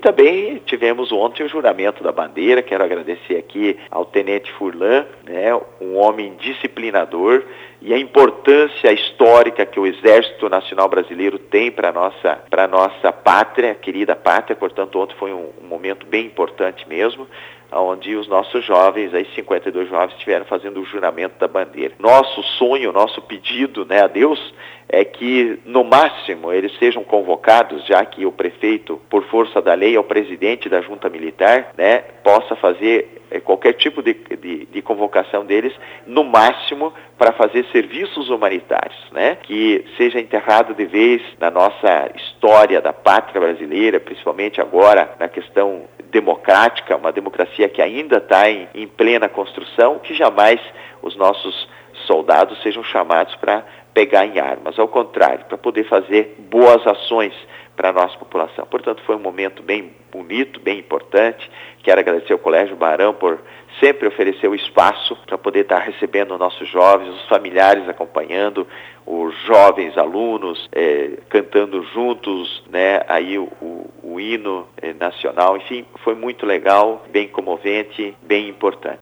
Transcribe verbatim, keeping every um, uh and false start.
também tivemos ontem o juramento da bandeira. Quero agradecer aqui ao Tenente Furlan, né, um homem disciplinador, e a importância histórica que o Exército Nacional Brasileiro tem para a nossa, para nossa pátria, querida pátria. Portanto, ontem foi um, um momento bem importante mesmo, onde os nossos jovens, aí cinquenta e dois jovens, estiveram fazendo o juramento da bandeira. Nosso sonho, nosso pedido, né, a Deus, é que no máximo eles sejam convocados, já que o prefeito, por força da lei, é o presidente da junta militar, né, possa fazer é, qualquer tipo de, de, de convocação deles, no máximo para fazer serviços humanitários, né, que seja enterrado de vez na nossa história da pátria brasileira, principalmente agora na questão democrática, uma democracia que ainda está em, em plena construção, que jamais os nossos soldados sejam chamados para pegar em armas, ao contrário, para poder fazer boas ações para a nossa população. Portanto, foi um momento bem bonito, bem importante. Quero agradecer ao Colégio Barão por sempre oferecer o espaço para poder estar recebendo nossos jovens, os familiares acompanhando, os jovens alunos eh, cantando juntos, né, aí o, o, o hino eh, nacional. Enfim, foi muito legal, bem comovente, bem importante.